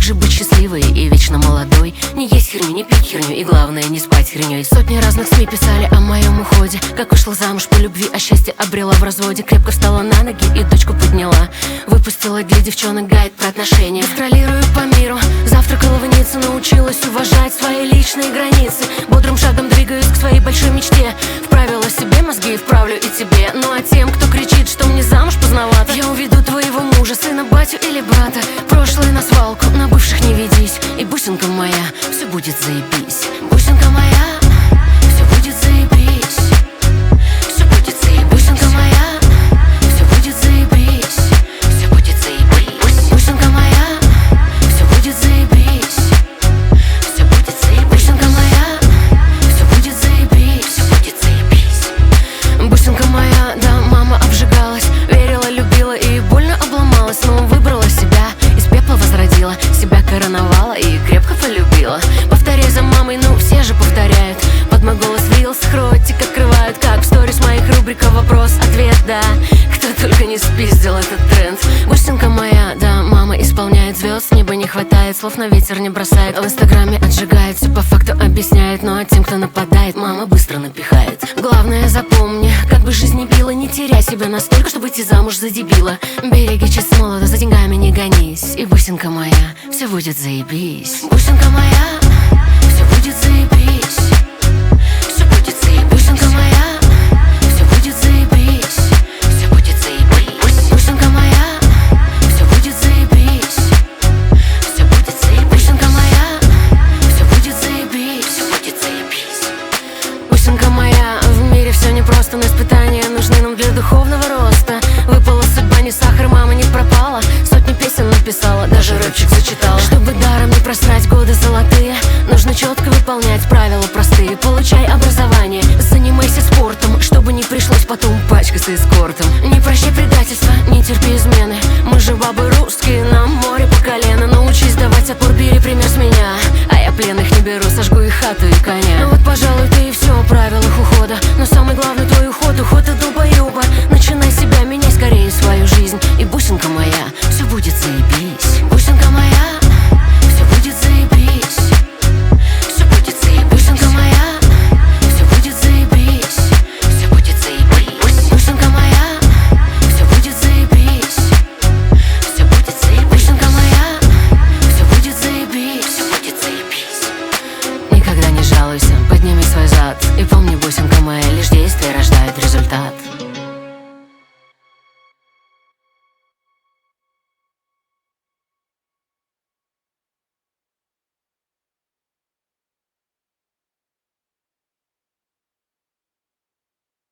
же быть счастливой и вечно молодой? Не есть херню, не пить херню и главное не спать херней. Сотни разных СМИ писали о моем уходе, как вышла замуж по любви, а счастье обрела в разводе. Крепко встала на ноги и дочку подняла. Выпустила для девчонок гайд про отношения. Гастролирую по миру, завтракала в Ницце, научилась уважать свои личные границы. Бодрым шагом двигаюсь к своей большой мечте. Вправила себе мозги, вправлю и тебе. Ну а тем, кто кричит, что мне замуж поздновато, я уведу твоего мужа, сына, батю или брата. Прошлое на свалку, на бывших не ведись. И бусинка моя, все будет заебись. Бусинка моя, все будет заебись. Все будет заебись. Бусинка моя, все будет заебись. Все будет заебись. Бусинка моя, все будет заебись. Все будет заебись. Бусинка моя, все будет заебись. Все будет заебись. Бусинка моя, да, мама обжигалась, верила, любила и больно обломалась, но выбрала себя, из пепла возродила, себя короновала и крепко полюбила. Повторяй за мамой, ну все же повторяют. Под мой голос вилс, ротик открывают, как в сторис моих рубрика вопрос-ответ, да. Кто только не спиздил этот тренд. Бусинка моя, да, мама исполняет звезд, неба не хватает, слов на ветер не бросает. В инстаграме отжигает, все по факту объясняет, но тем, кто нападает, мама быстро напихает. Главное запомни, как бы жизнь не била, не теряй себя настолько, чтобы идти замуж за дебила. Береги честь молода, за деньгами не гонись. И бусинка моя, все будет заебись. Бусинка моя, все будет заебись. Все будет заебись. Бусинка моя, все будет заебись. Все будет заебись. Бусинка моя, все будет заебись. Все будет заебись. Бусинка моя, все будет заебись. Все будет заебись. Бусинка моя, в мире все непросто, но испытания нужны нам для духовного роста. Выпала судьба, не сахар, мама не пропала. Сотни песен написала, даже рэпчик зачитала. Чтобы даром не просрать годы золотые, нужно четко выполнять правила простые. Получай образование, занимайся спортом, чтобы не пришлось потом пачкаться эскортом. Не прощай предательства, не терпи измены. Мы же бабы русские, нам море по колено. Научись давать отпор, бери пример с меня. А я пленных не беру, сожгу их хату и коня. Ну вот, пожалуй, ты и все о правилах ухода. Но самый главный твой уход от долбоеба. Начинай себя, меняй скорее свою жизнь. И бусинка моя, все будет заебись. Бусинка моя, все будет заебись. Все будет заебись. Бусинка моя, все будет заебись. Все будет заебись. Бусинка моя, все будет заебись. Все будет заебись. Бусинка моя, все будет заебись. Все будет заебись. Никогда не жалуйся, подними свой зад. И помни, бусинка моя, лишь действие рождает результат.